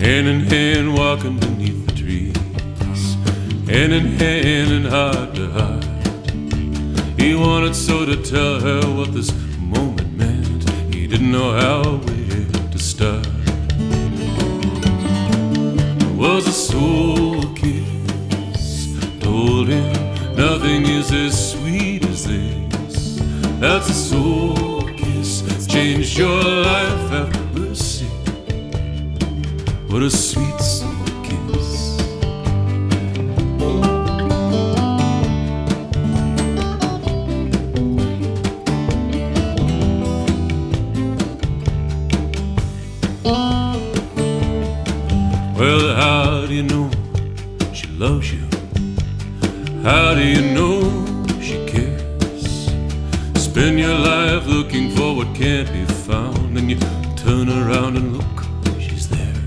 hand in hand walking beneath the trees, hand in hand and heart to heart. He wanted so to tell her what this moment meant. He didn't know how where to start. It was a soul kiss, told him nothing is as sweet as this. That's a soul kiss, changed your life, have mercy. What a sweet soul kiss. Well, how do you know she loves you? How do you know she cares? Spend your life looking for what can't be found, and you turn around and look, she's there.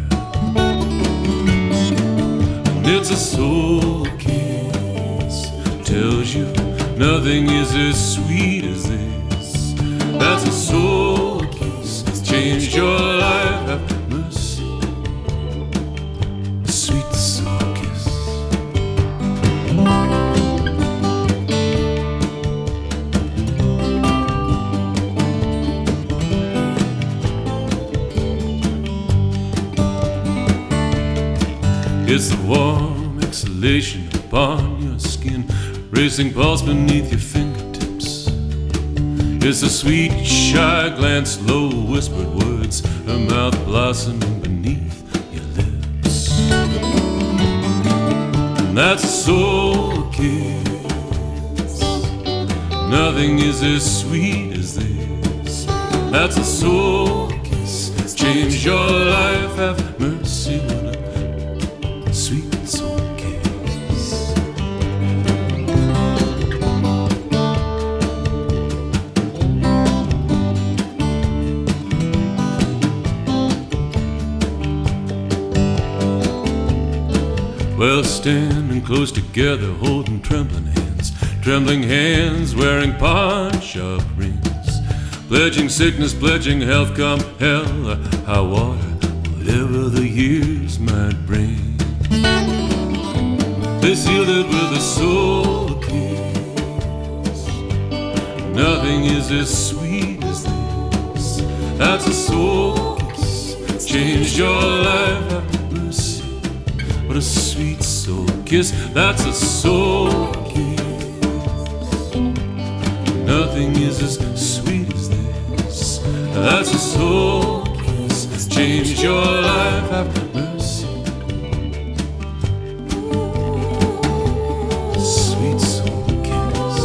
And it's a soul kiss, tells you nothing is as sweet as this. That's a soul kiss, it's changed your life, have mercy. Sweet soul kiss. It's the warm exhalation upon your skin, racing pulse beneath your fingertips. It's the sweet, shy glance, low whispered words, her mouth blossoming beneath your lips. And that's a soul kiss. Nothing is as sweet as this. That's a soul kiss. It's changed your life, have mercy. What a sweet soul kiss. Well, standing close together, holding trembling hands, wearing pawn-shop rings, pledging sickness, pledging health, come hell or high water, whatever the years might bring. They sealed it with a soul kiss. Nothing is as sweet as this. That's a soul kiss, changed your life, have mercy. What a sweet soul kiss. That's a soul kiss. Nothing is as sweet as this. That's a soul kiss, changed your life, have mercy. Sweet soul kiss.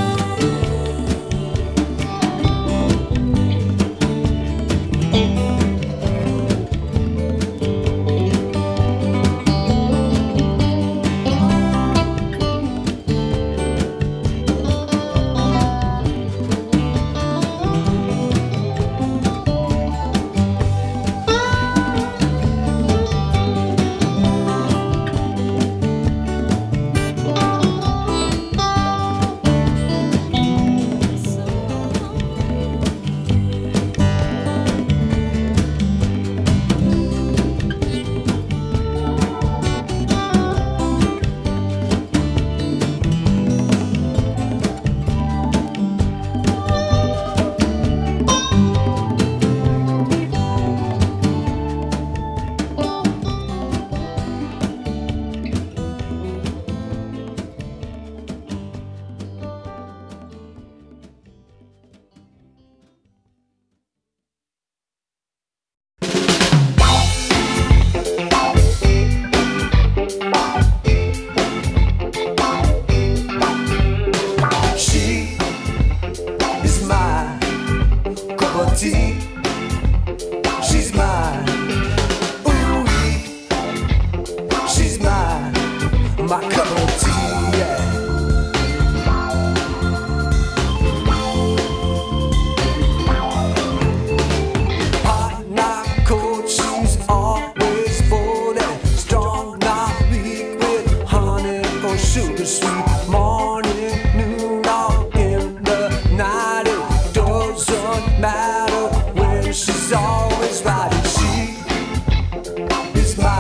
She's mine, ooh, she's mine, my cup of tea, yeah. Hot, not cold, she's always bold and strong, not weak, with honey or sugar sweet. Morning, noon, or in the night, it doesn't matter. She's always right, and she is my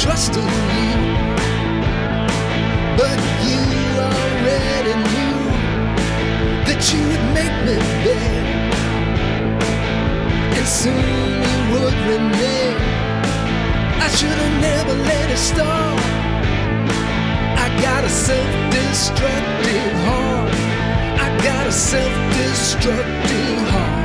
trust in you, but you already knew that you would make me beg, and soon you would renege. I should have never let it start. I got a self-destructive heart. I got a self-destructive heart.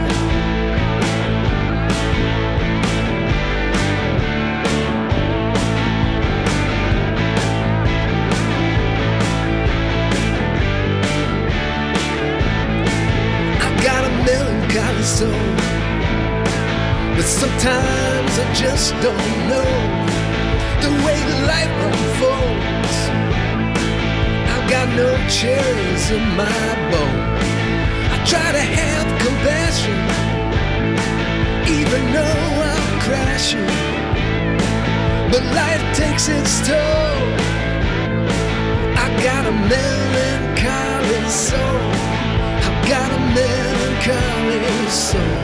Melancholy soul, but sometimes I just don't know the way life unfolds. I've got no cherries in my bowl. I try to have compassion, even though I'm crashing, but life takes its toll. I got a melancholy soul. Got a melancholy soul.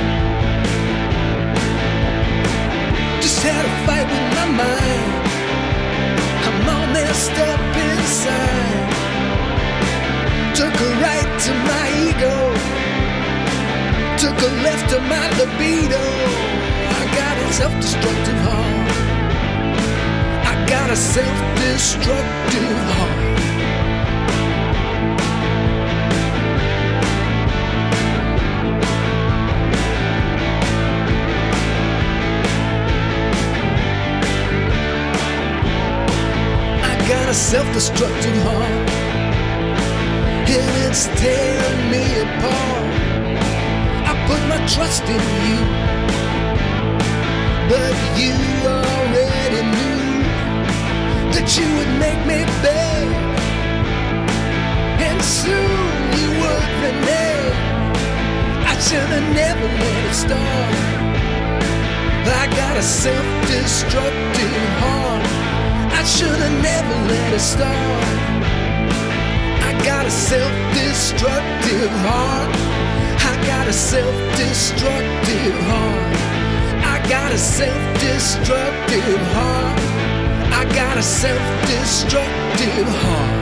Just had a fight with my mind. I'm all messed up inside. Took a right to my ego, took a left to my libido. I got a self-destructive heart. I got a self-destructive heart. Got a self-destructive heart, and it's tearing me apart. I put my trust in you, but you already knew that you would make me beg, and soon you would renege. I should have never let it start. I got a self-destructive heart. I should have never let it start. I got a self-destructive heart. I got a self-destructive heart. I got a self-destructive heart. I got a self-destructive heart.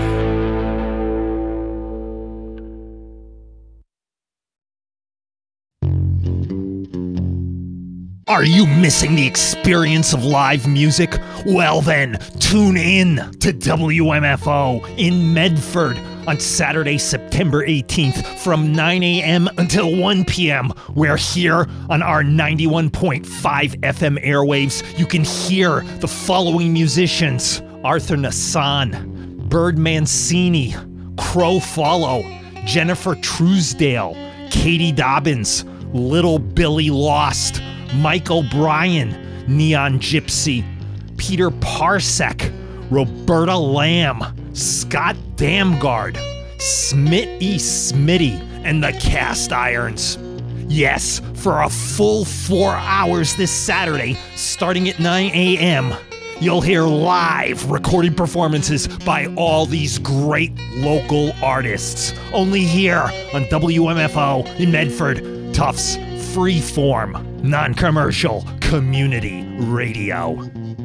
Are you missing the experience of live music? Well then, tune in to WMFO in Medford on Saturday, September 18th from 9 a.m. until 1 p.m. We're here on our 91.5 FM airwaves. You can hear the following musicians: Arthur Nassan, Bird Mancini, Crow Follow, Jennifer Truesdale, Katie Dobbins, Little Billy Lost, Mike O'Brien, Neon Gypsy, Peter Parsec, Roberta Lamb, Scott Damgard, Smitty Smitty, and the Cast Irons. Yes, for a full 4 hours this Saturday, starting at 9 a.m., you'll hear live recorded performances by all these great local artists. Only here on WMFO in Medford, Tufts Freeform, non-commercial community radio.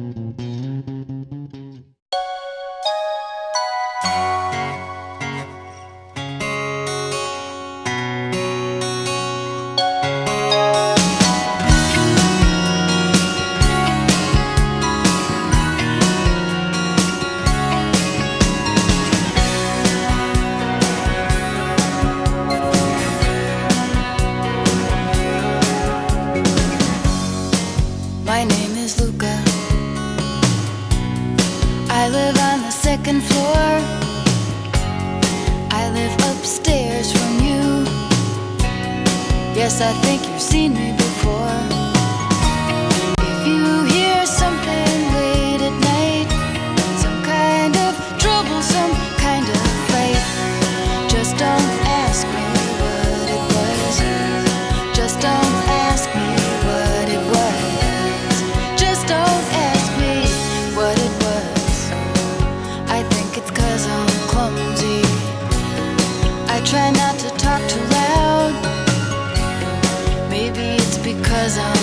My name is Luca. I live on the second floor. I live upstairs from you. Yes, I think you've seen me before. If you hear something late at night, some kind of trouble, some kind of fight, just don't ask me what it was. Just don't ask me what it was. Just don't ask me what it was. I think it's 'cause I'm clumsy. I try not to talk too loud. Maybe it's because I'm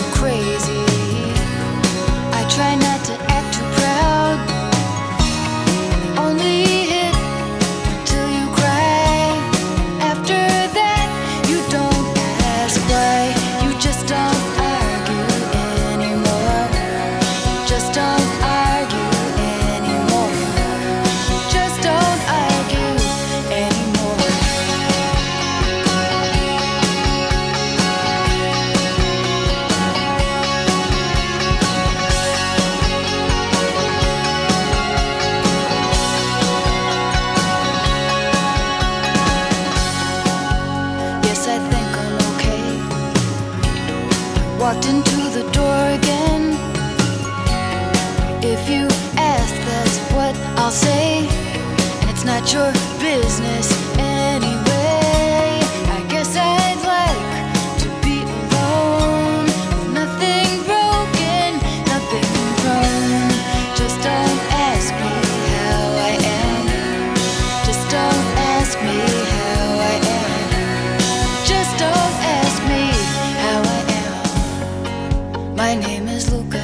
I'll say, and it's not your business anyway. I guess I'd like to be alone, with nothing broken, nothing wrong. Just don't ask me how I am. Just don't ask me how I am. Just don't ask me how I am. My name is Luca.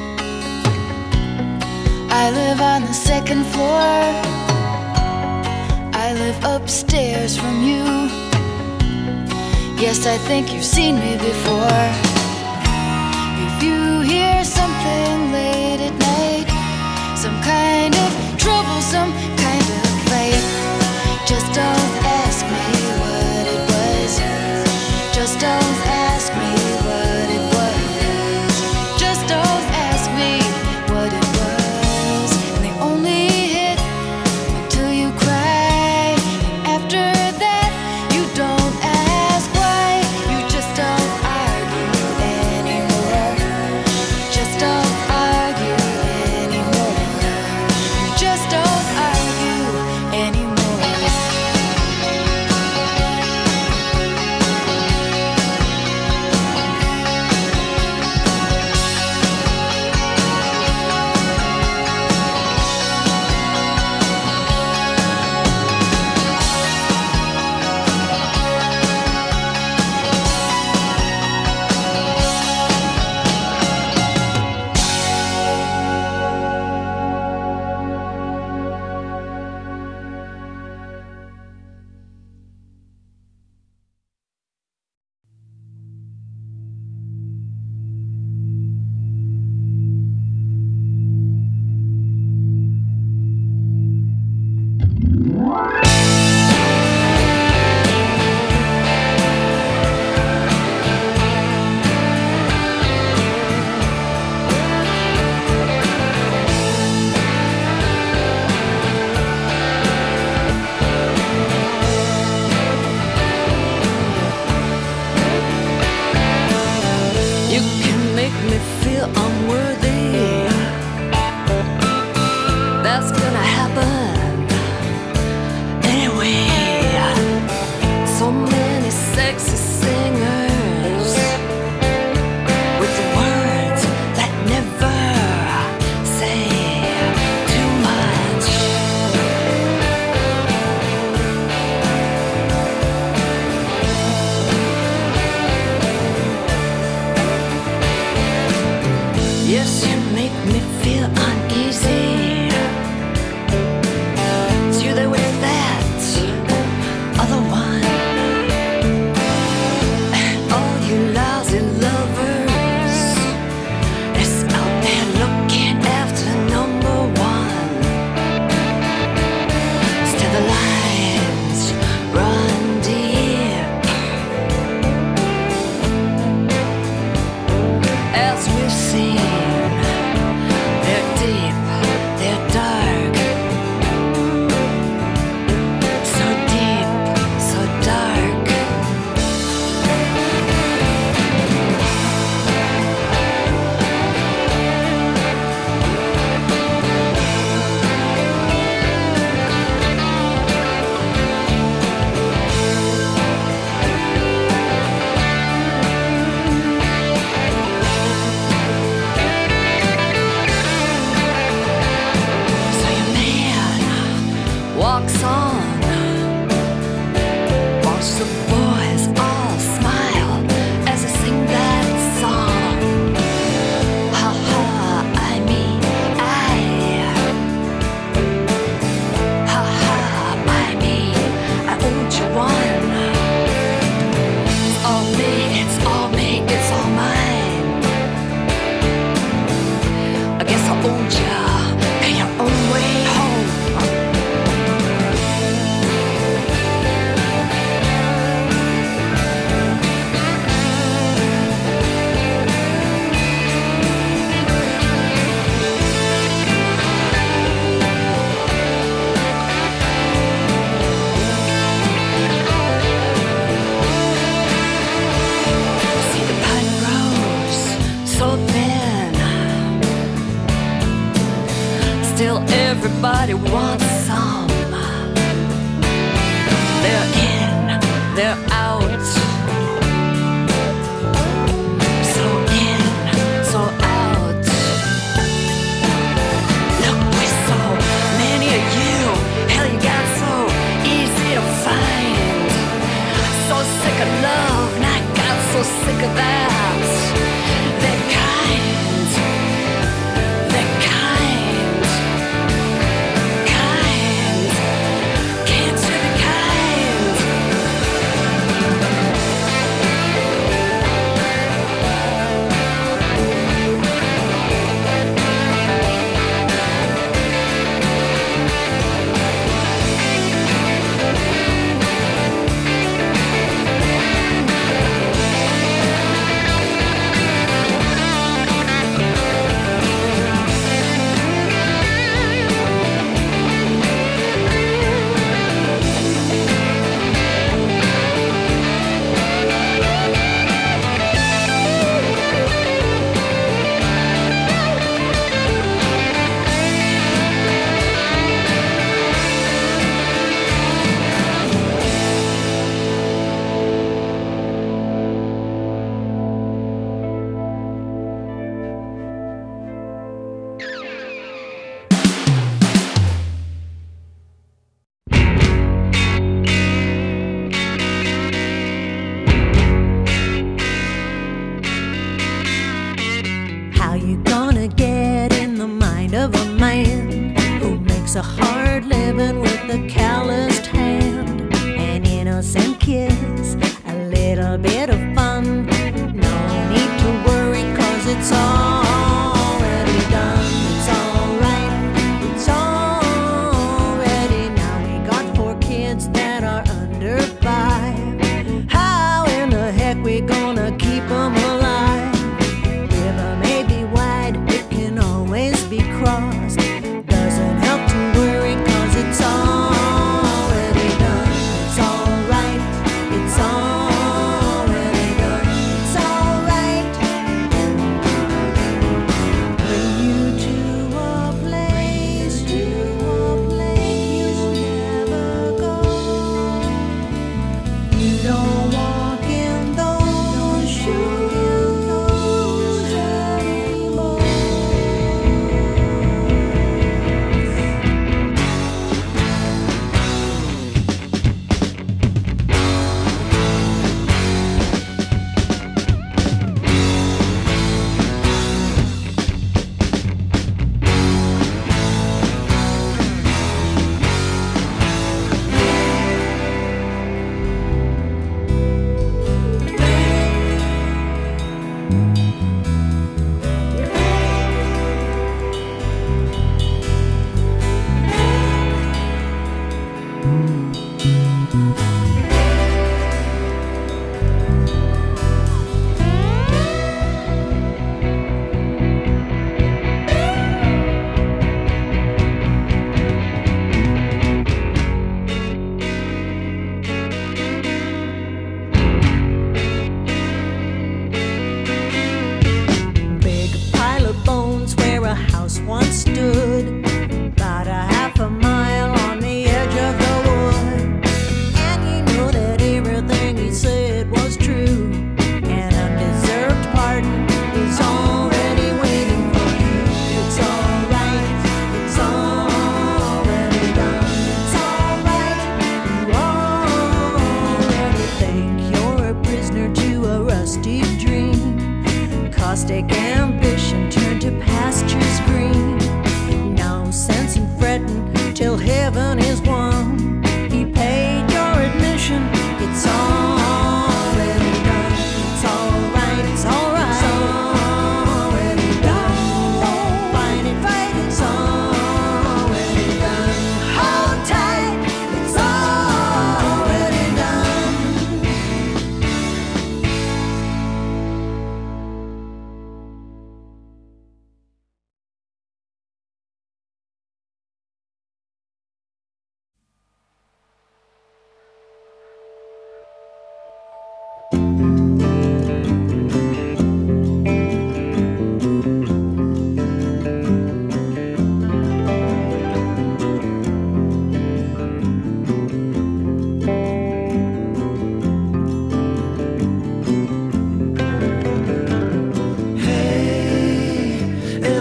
I live on the second floor. I live upstairs from you. Yes, I think you've seen me before. If you hear something late at night, some kind of trouble, some kind of fight, just don't ask me what it was. Just don't ask me what it was. Just don't ask me what it was. And they only hit until you cry. And after that, you don't ask why. You just don't argue anymore. Just don't argue anymore. You just don't argue anymore. You can make me feel unworthy. That's gonna happen anyway. So many sexy singers with the words that never say too much. Yes, you make me feel uneasy. It's you there with that other one. And all you lousy lovers is out there looking after number one. Still the lines run deep as we've seen. They're deep, they're dark, so deep, so dark. So your man walks on, watch the boys all smile as I sing that song. Ha ha, I mean I. Ha ha, I mean I owed you one. It's all me, it's all me, it's all mine. I guess I owed ya, pay your own way home. See the pine grows so thin. everybody wants some. They're in, they're out. So in, so out. Look, we're so many of you. Hell, you got so easy to find. So sick of love, and I got so sick of that. They're kind, they're kind, kind. Can't you be kind? How you gonna get in the mind of a man who makes a hard living with a calloused hand? An innocent kiss, a little bit of fun. No need to worry, 'cause it's already done. It's alright, it's already now. We got 4 kids that are under 5. How in the heck we gonna keep them alive? River may be wide, it can always be crossed. Doesn't help to worry, 'cause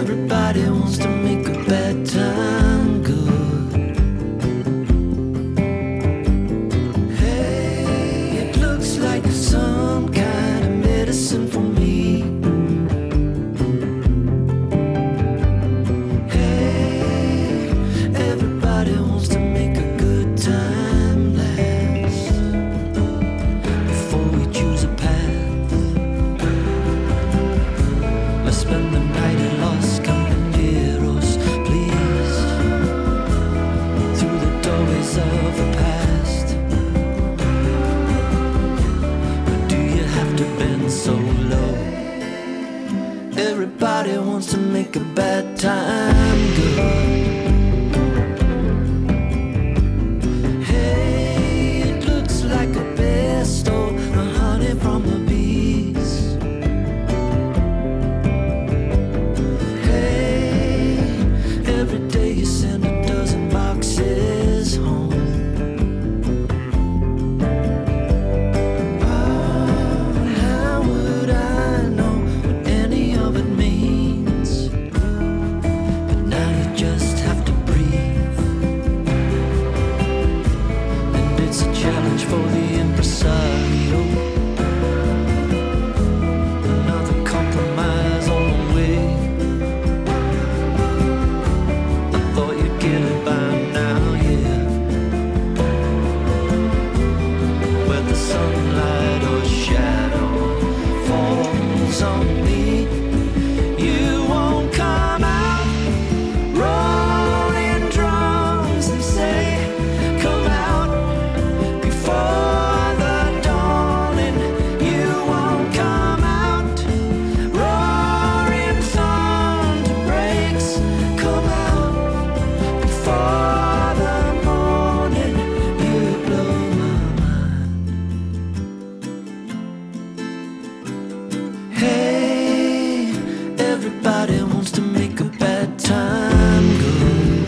Everybody wants to make a bad time good. Hey, it looks like some kind of medicine for me. Hey, everybody wants to make a good time last. Before we choose a path, let's spend the night at Los Compañeros, please. Through the doorways of the past. But do you have to bend so low? Everybody wants to make a bad time good. Hey, it looks like a pesto, the honey from the bees. Hey, every day you send a dozen boxes home. Oh, how would I know what any of it means? But now you just have to breathe. And it's a challenge for the impresario. Another compromise on the way. I thought you'd get it by now, yeah. Whether sunlight or shadow falls on me, you won't come out. Rolling drums, they say, come out before the dawning. You won't come out. Roaring thunder breaks, come out before the morning. You blow my mind. Hey, everybody wants to make a bad time good.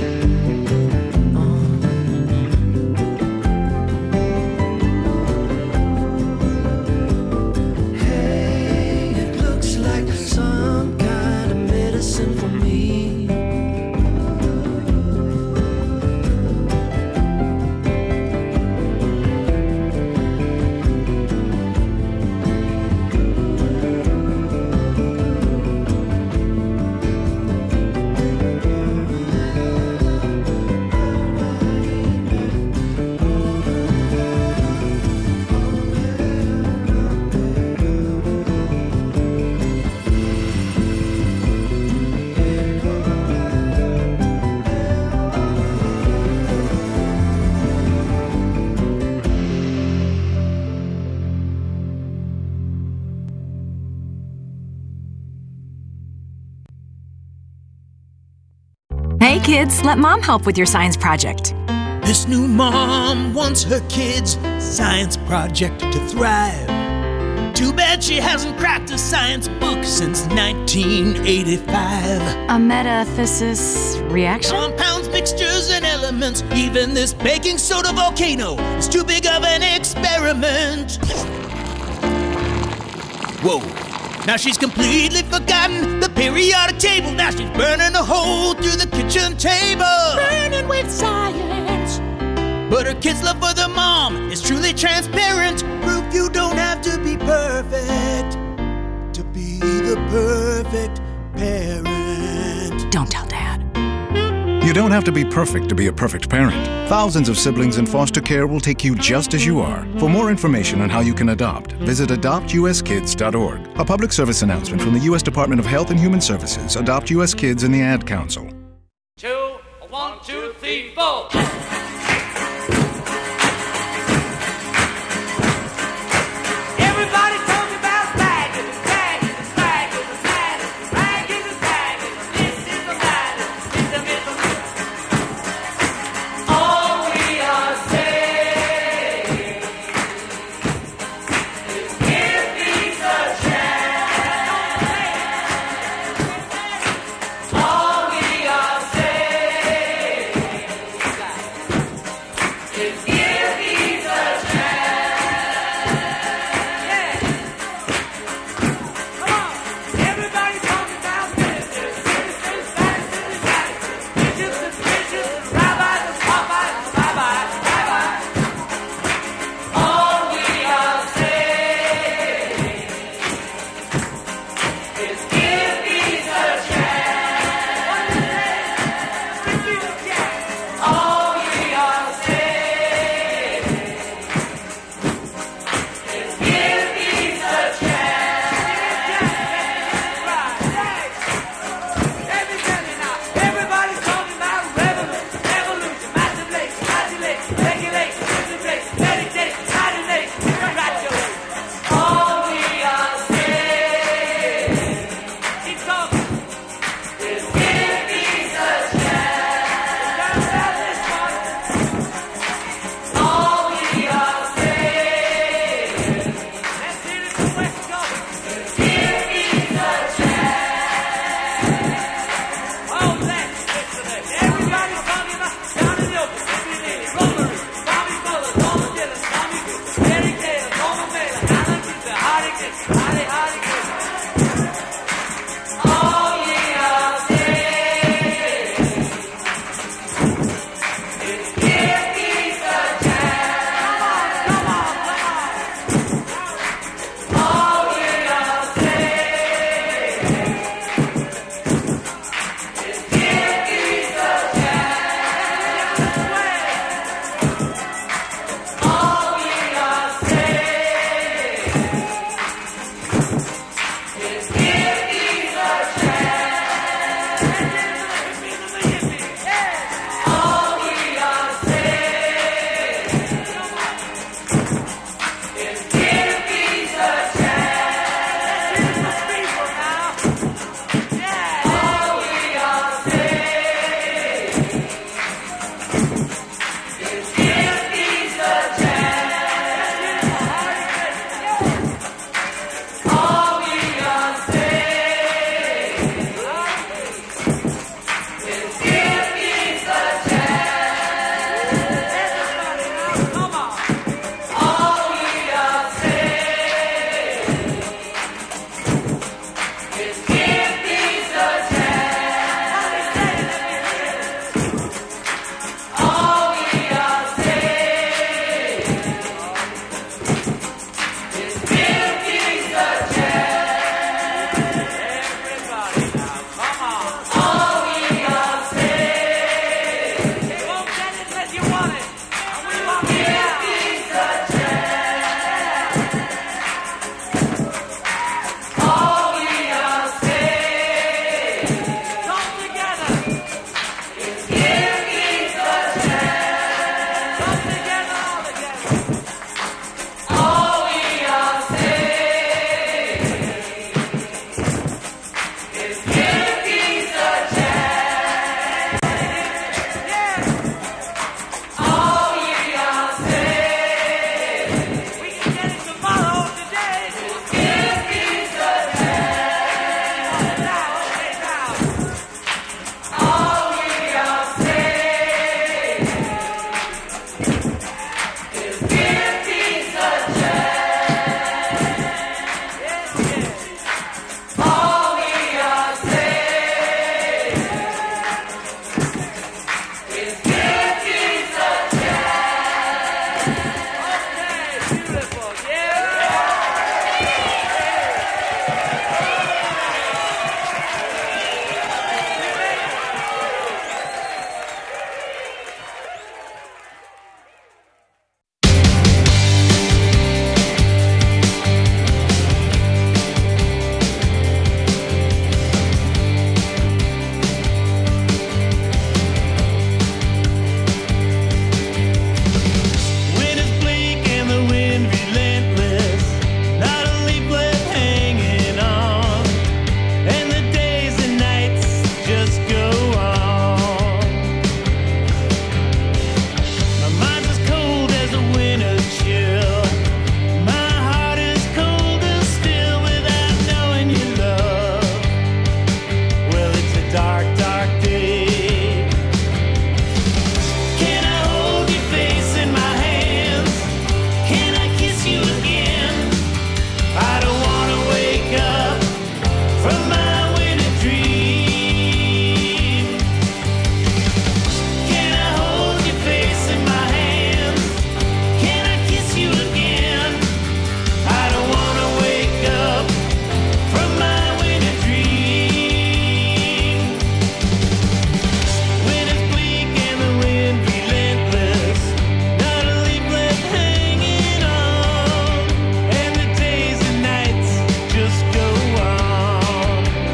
Hey, it looks like some kind of medicine for me. Hey kids, let mom help with your science project. This new mom wants her kids' science project to thrive. Too bad she hasn't cracked a science book since 1985. A metathesis reaction? Compounds, mixtures, and elements. Even this baking soda volcano is too big of an experiment. Whoa. Now she's completely forgotten the periodic table. Now she's burning a hole through the kitchen table. Burning with science. But her kids' love for their mom is truly transparent. Proof you don't have to be perfect to be the perfect parent. Don't tell Dad. You don't have to be perfect to be a perfect parent. Thousands of siblings in foster care will take you just as you are. For more information on how you can adopt, visit adoptuskids.org. A public service announcement from the U.S. Department of Health and Human Services, Adopt U.S. Kids, and the Ad Council. 2, 1, 2, 3, 4. Everybody talking about ragged, ragged, ragged, ragged, ragged, ragged. This is a matter, it's a middle. All we are saying is give peace a chance. All we are saying dark, dark day. Can I hold your face in my hands? Can I kiss you again? I don't wanna wake up from my winter dream. Can I hold your face in my hands? Can I kiss you again? I don't wanna wake up from my winter dream. When it's bleak and the wind relentless, not a leaf left hanging on, and the days and nights just go on.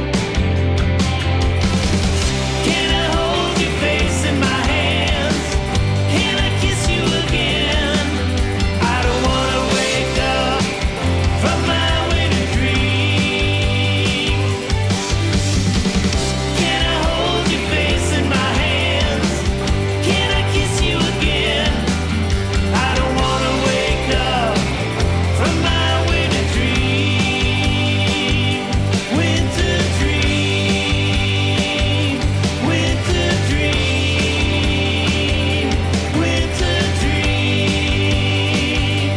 Can I hold your face in my hands? Can I kiss you again? I don't wanna wake up from my winter dream. Can I hold your face in my hands? Can I kiss you again? I don't wanna wake up from my winter dream. Winter dream. Winter dream. Winter dream.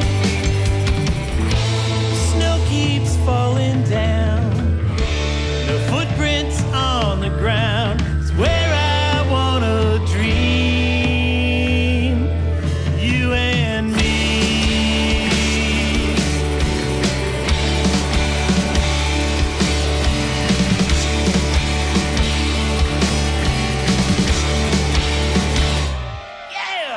Snow keeps falling down. No footprints on the ground. It's where I wanna dream. You and me. Yeah!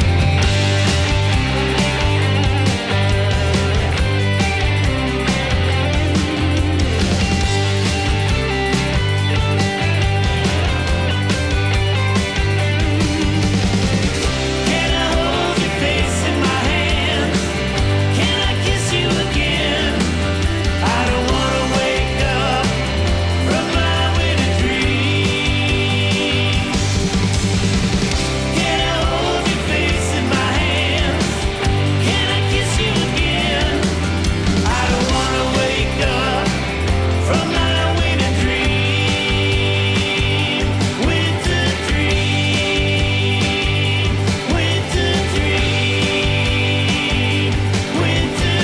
Can I hold your face in my hands? Can I kiss you again? I don't wanna wake up from my winter dream. Can I hold your face in my hands? Can I kiss you again? I don't wanna wake up from my winter dream. Winter dream. Winter dream. Winter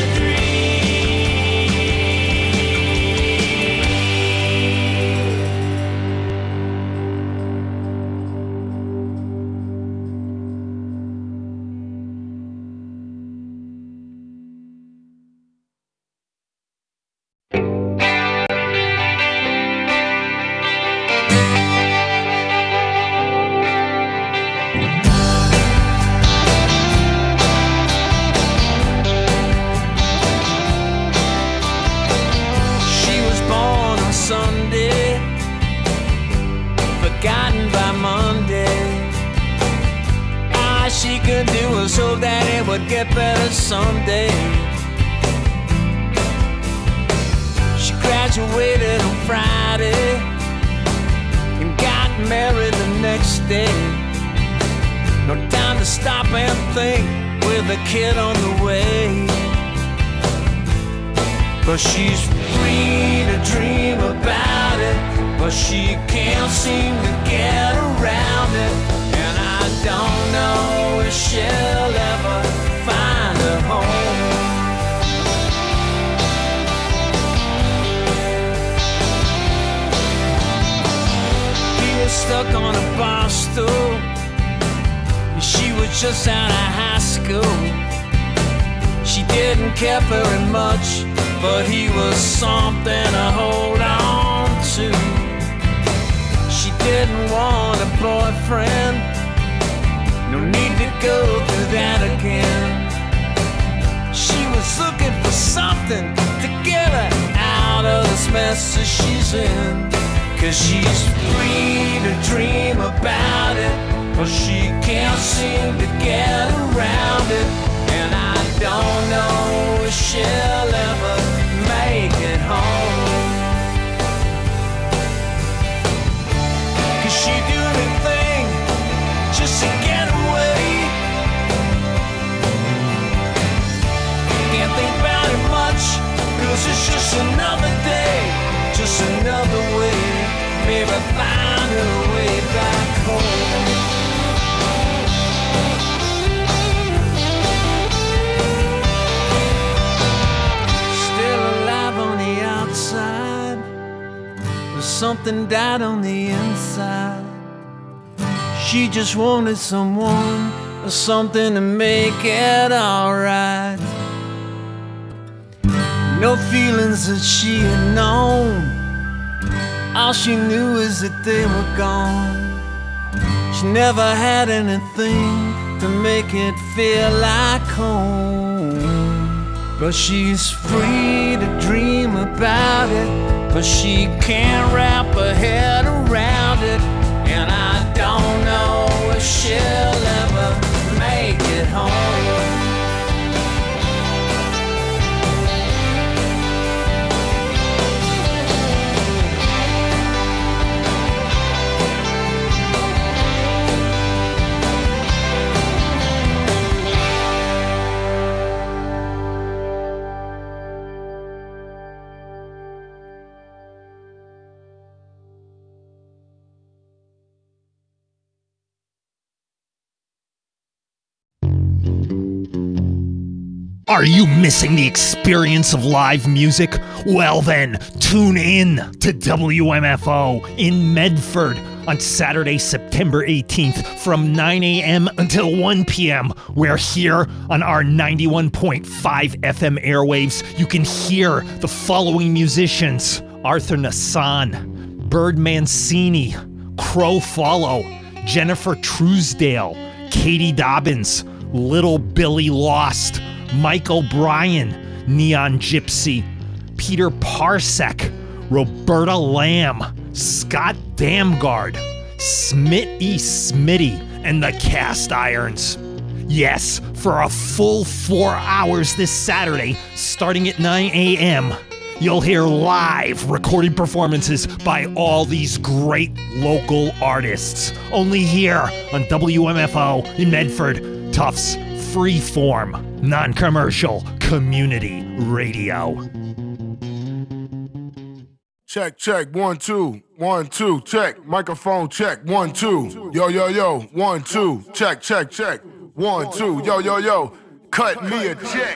She was born on Sunday, forgotten by Monday. All she could do was hope that it would get better someday. She graduated on Friday and got married the next day. No time to stop and think with a kid on the way. But she's free to dream about it, but she can't seem to get around it. And I don't know if she'll ever find a home. He was stuck on a bar stool. She was just out of high school. She didn't care very much, but he was something to hold on to. She didn't want a boyfriend, no need to go through that again. She was looking for something to get her out of this mess that she's in. 'Cause she's free to dream about it, but she can't seem to get around it. And I don't know if she'll ever make it home. 'Cause she do anything just to get away. Can't think about it much, 'cause it's just another day, just another way. Maybe find something died on the inside. She just wanted someone or something to make it alright. No feelings that she had known. All she knew is that they were gone. She never had anything to make it feel like home. But she's free to dream about it, but she can't wrap her head around it. And I don't know if she'll ever make it home. Are you missing the experience of live music? Well then, tune in to WMFO in Medford on Saturday, September 18th from 9 a.m. until 1 p.m. We're here on our 91.5 FM airwaves. You can hear the following musicians: Arthur Nassan, Bird Mancini, Crow Follow, Jennifer Truesdale, Katie Dobbins, Little Billy Lost, Mike O'Brien, Neon Gypsy, Peter Parsec, Roberta Lamb, Scott Damgard, Smitty Smitty, and the Cast Irons. Yes, for a full 4 hours this Saturday, starting at 9 a.m., you'll hear live recorded performances by all these great local artists. Only here on WMFO in Medford, Tufts Freeform, non-commercial community radio. Check, check, 1, 2, 1, 2, check. Microphone check, 1, 2. Yo, yo, yo, 1, 2, check, check, check. 1, 2, yo, yo, yo. Cut me a check.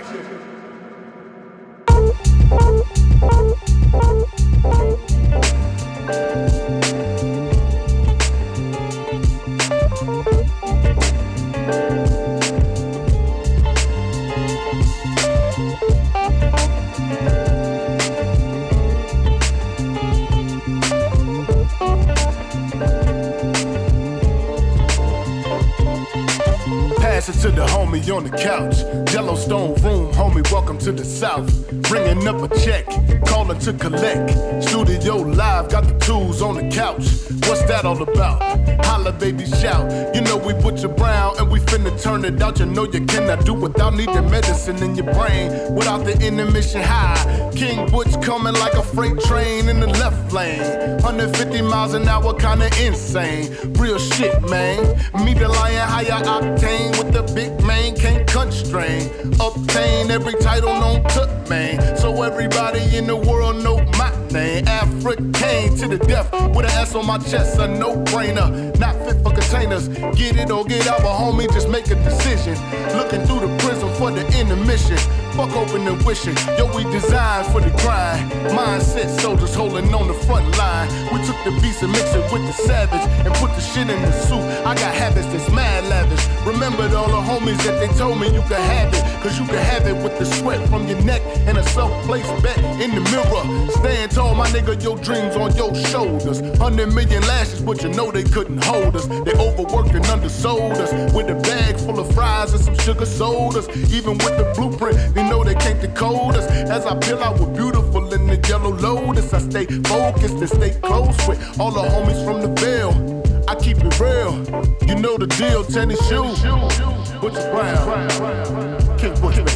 Pass it to the homie on the couch. Yellowstone room, homie, welcome to the South. Ringing up a check, calling to collect. Studio live, got the tools on the couch. What's that all about? Holla, baby, shout. You know we Butcher Brown and we finna turn it out. You know you cannot do without needing medicine in your brain. Without the intermission high. King Butch coming like a freight train in the left lane. 150 miles an hour, kinda insane. Real shit, man. Me the lion, higher octane. With the big man, can't constrain. Obtain every title known to man. So everybody in the world know my name. African to the death with an S on my chest, a no-brainer. Not fit for containers. Get it or get out, but homie, just make a decision. Looking through the prism for the intermission. Fuck open and wishing. Yo, we designed for the grind. Mindset soldiers holding on the front line. We took the beast and mixed it with the savage and put the shit in the suit. I got habits that's mad lavish. Remembered all the homies that they told me you could have it. Cause you could have it with the sweat from your neck and a self-placed bet in the mirror. Stand tall, my nigga, your dreams on your shoulders. 100 million lashes, but you know they couldn't hold us. They overworked and undersold us. With a bag full of fries and some sugar sodas. Even with the blueprint, they know they can't decode us. As I peel out with beautiful in the yellow lotus, I stay focused and stay close with all the homies from the Ville. I keep it real, you know the deal. Tennis shoes, Butcher Brown, King Butcher,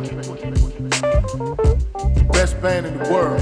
best band in the world.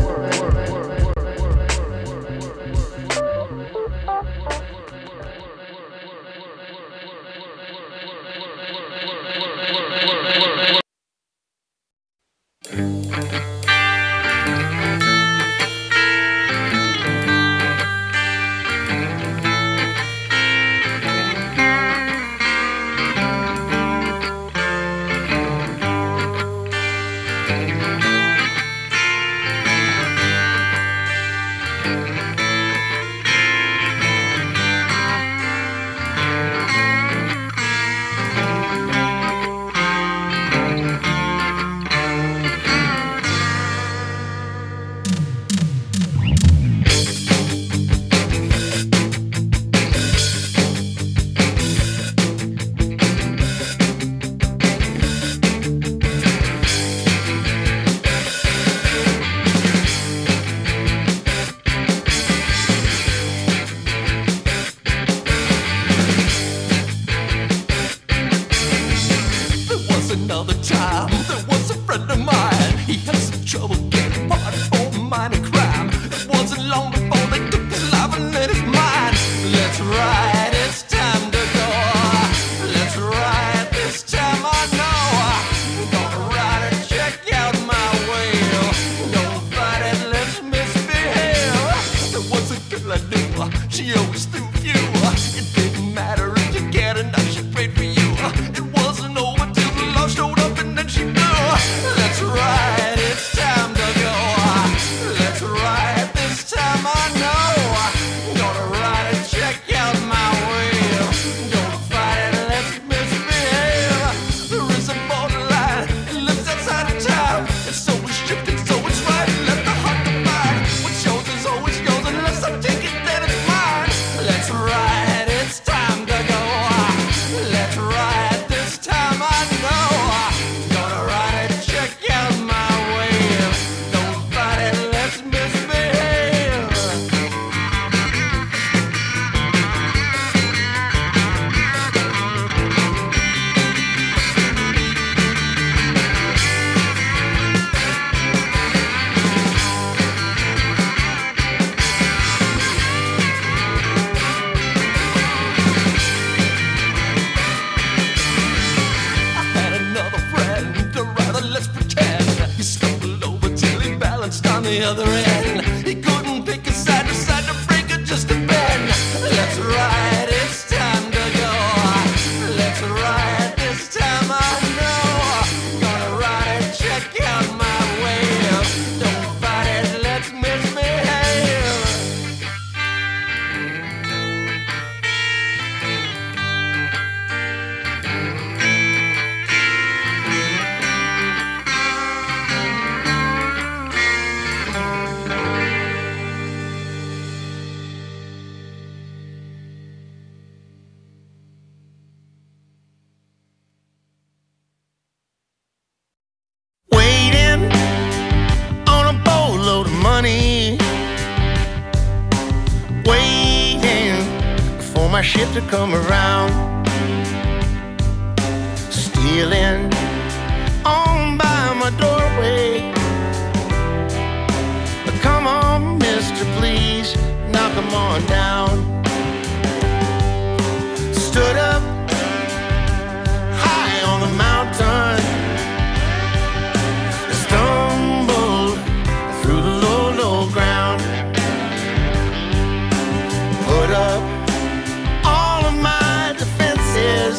you. It didn't matter if you cared or not, she prayed for you. It wasn't over till the love showed up and then she blew. Let's ride, it's time to go. Let's ride, this time I know. Gonna ride and check out my wheel. Don't fight it, let's misbehave. There is a borderline, it lives outside of time. It's so restricted, so it's right. Let the heart divide. What's yours is always yours, unless I take it, then it's mine. Let's ride, it's time to go. Let's ride, this time I know. Gonna ride and check out my wheel. Don't fight it, let's misbehave. I had another friend, or rather, let's pretend. He stumbled over till he balanced on the other end. He couldn't pick a side, decided to break it just a bend. Let's ride, it's time to go. Let's ride, this time I know. Gonna ride and check out my wheel. Don't fight it, let's misbehave. Waiting on a boatload of money. Waiting for my ship to come around. Stealing on by my doorway. Come on, mister, please knock 'em on down. Stood up high on the mountain. Stumbled through the low, low ground. Put up all of my defenses.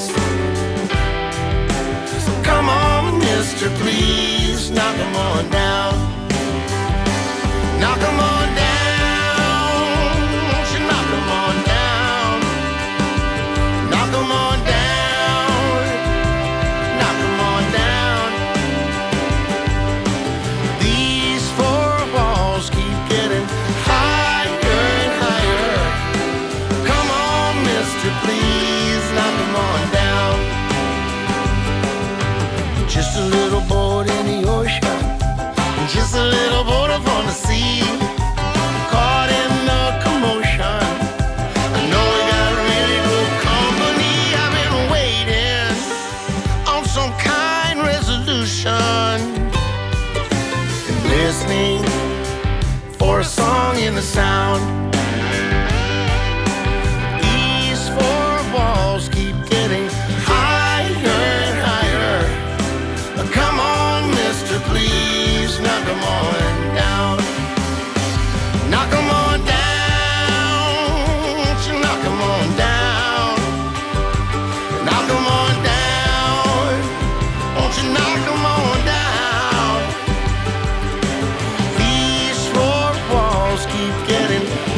So come on, mister, please knock 'em on down. Knock 'em on down. Won't you knock 'em on down? Knock 'em on down. Knock 'em on down. These four walls keep getting higher and higher. Come on, mister, please knock 'em on down. Just a little boat in the ocean, just a little boat up on the sea. Caught in the commotion, I know we got really good company. I've been waiting on some kind resolution, listening for a song in the sound. These four walls keep getting higher and higher. Come on, mister, please knock 'em on down. Knock 'em on down. Won't you knock 'em on down? Knock 'em on down. Won't you knock 'em on down? These four walls keep getting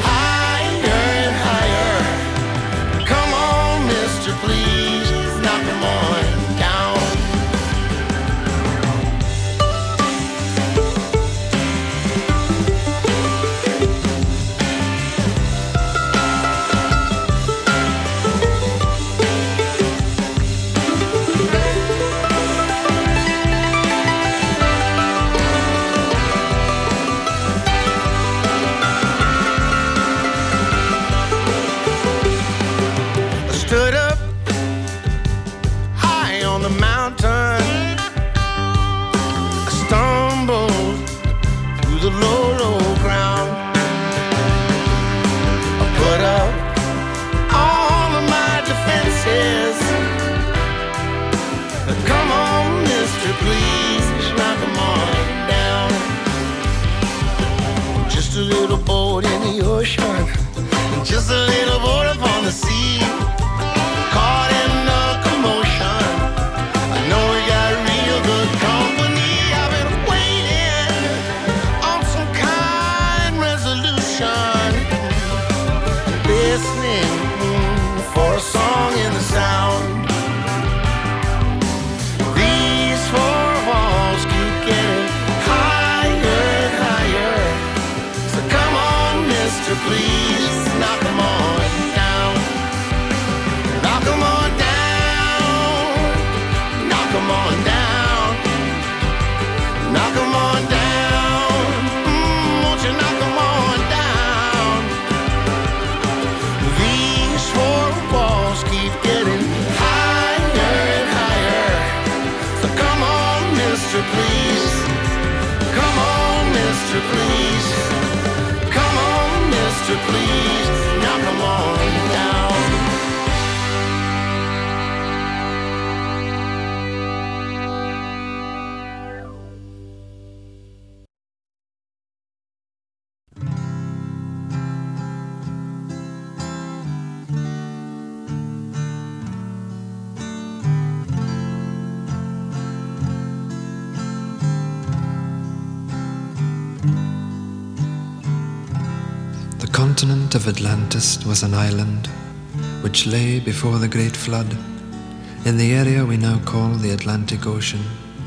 continent of Atlantis was an island which lay before the Great Flood in the area we now call the Atlantic Ocean.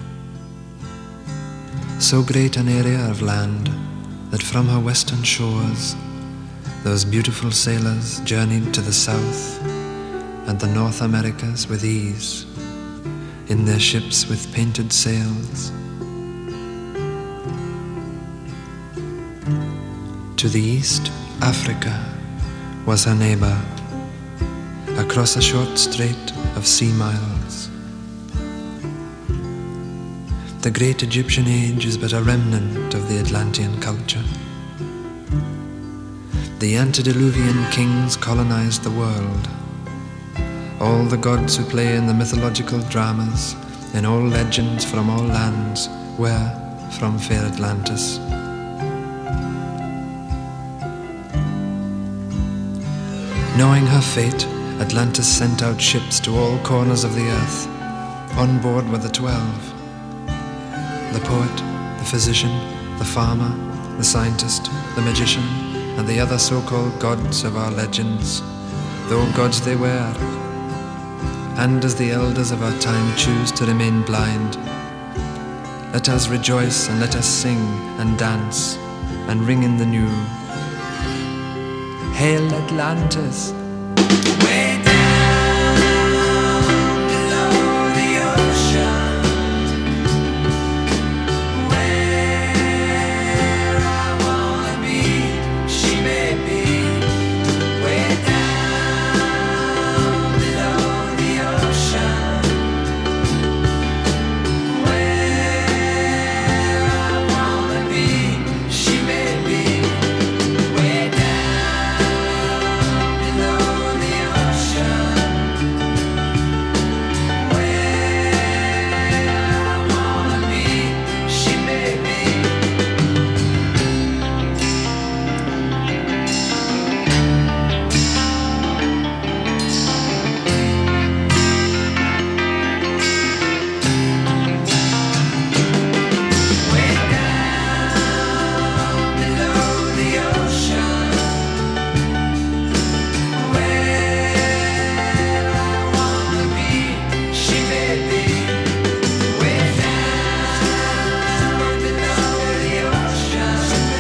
So great an area of land that from her western shores those beautiful sailors journeyed to the South and the North Americas with ease in their ships with painted sails. To the east, Africa was her neighbor, across a short strait of sea miles. The great Egyptian age is but a remnant of the Atlantean culture. The antediluvian kings colonized the world. All the gods who play in the mythological dramas, in all legends from all lands, were from fair Atlantis. Knowing her fate, Atlantis sent out ships to all corners of the earth. On board were the 12. The poet, the physician, the farmer, the scientist, the magician, and the other so-called gods of our legends, though gods they were. And as the elders of our time choose to remain blind, let us rejoice and let us sing and dance and ring in the new. Hail Atlantis! Way down below the ocean, where I wanna be, she may be. Way down below the ocean, where I wanna be, she may be. Way down below the ocean, where I wanna be, she may be. Way down below the ocean, where I wanna be, she may be. Way down below the ocean,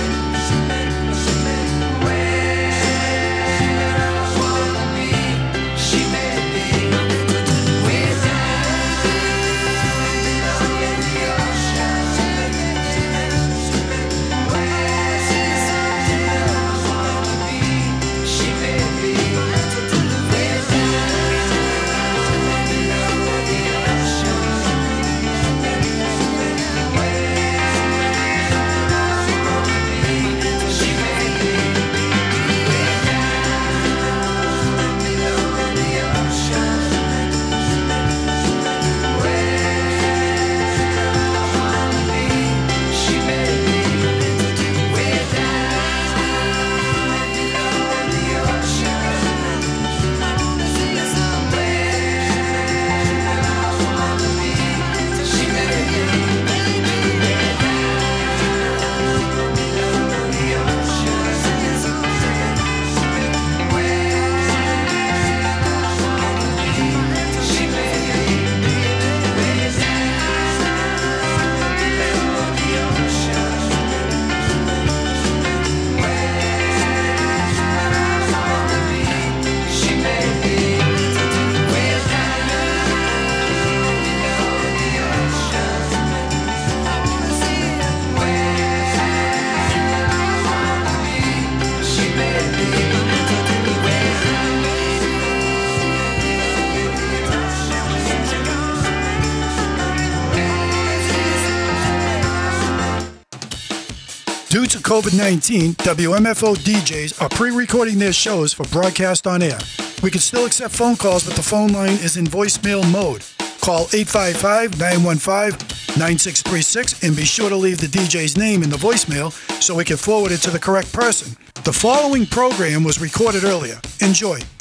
where I wanna be, she may be. Way down below the ocean, she may be. Way Due to COVID-19, WMFO DJs are pre-recording their shows for broadcast on air. We can still accept phone calls, but the phone line is in voicemail mode. Call 855-915-9636 and be sure to leave the DJ's name in the voicemail so we can forward it to the correct person. The following program was recorded earlier. Enjoy.